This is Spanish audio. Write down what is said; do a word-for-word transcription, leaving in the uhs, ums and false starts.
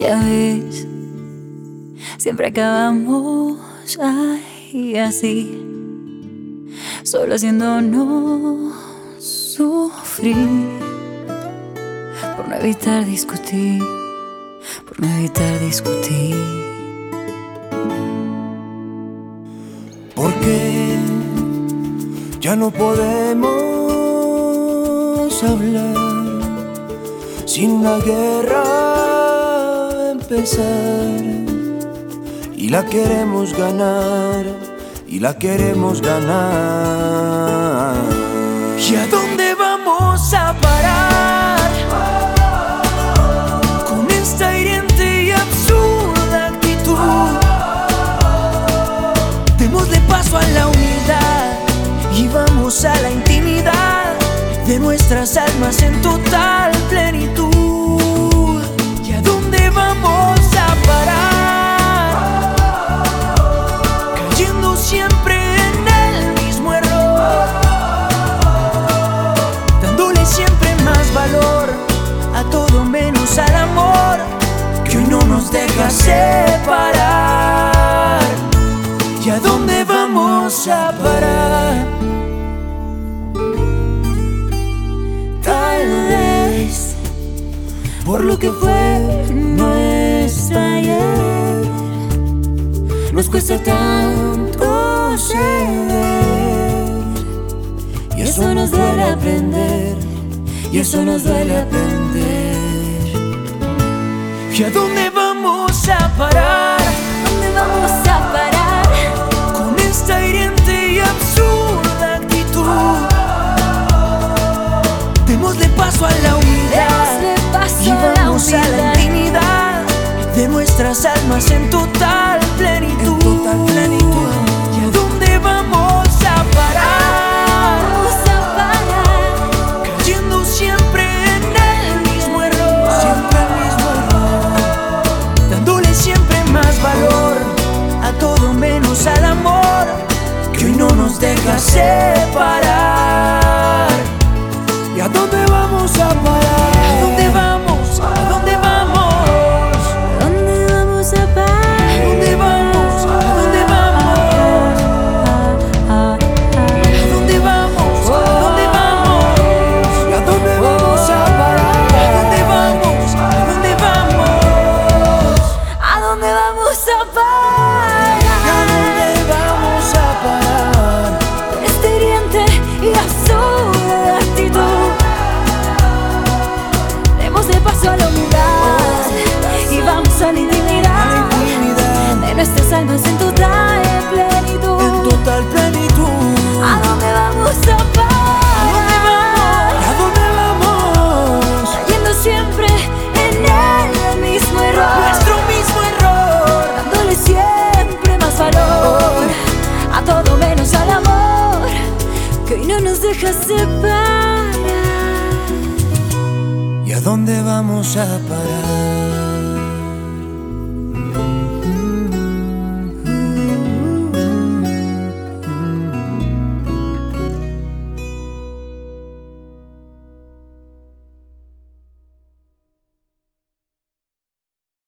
Ya ves, siempre acabamos ahí así, solo haciéndonos sufrir, por no evitar discutir, por no evitar discutir. Porque ya no podemos hablar sin la guerra empezar, y la queremos ganar, y la queremos ganar. ¿Y a dónde vamos a parar con esta hiriente y absurda actitud? Démosle paso a la unidad y vamos a la intimidad de nuestras almas en total plenitud. ¿Y a dónde vamos a parar? Cayendo siempre en el mismo error, dándole siempre más valor a todo menos al amor, que hoy no nos deja separar. ¿Y a dónde vamos a parar? Tal vez por lo que fue nuestra ayer, nos cuesta tanto ceder, Y eso nos duele aprender, y eso nos duele aprender. ¿Y a dónde vamos a parar? ¿Dónde vamos a parar con esta hiriente y absurda actitud? Démosle paso a la unidad, Démosle paso y a la vamos a la unidad intimidad de nuestras almas en total plenitud. En total plenitud. ¿Y a dónde vamos a parar? Vamos a parar, Cayendo siempre en el mismo error, siempre el mismo error, dándole siempre más valor a todo menos al amor, que hoy no nos deja separar. ¿Y a dónde vamos a parar? ¿A dónde vamos? ¿A dónde vamos? ¿dónde vamos a parar? ¿A dónde vamos? ¿A dónde vamos? Ah, ah, ¿A dónde vamos? ¿A dónde vamos? ¿Y a dónde vamos a parar? ¿A dónde vamos? ¿A dónde vamos? ¿a dónde vamos a ¿Y a parar? dónde vamos a parar? Con esta hiriente y absurda actitud, démosle paso a la humildad y vamos a la intimidad de nuestras almas en total plenitud. En total plenitud. ¿A dónde vamos a parar? ¿A dónde vamos? Cayendo siempre en el mismo error, Nuestro mismo error. dándole siempre más valor a todo menos al amor, que hoy no nos deja separar. ¿Y a dónde vamos a parar?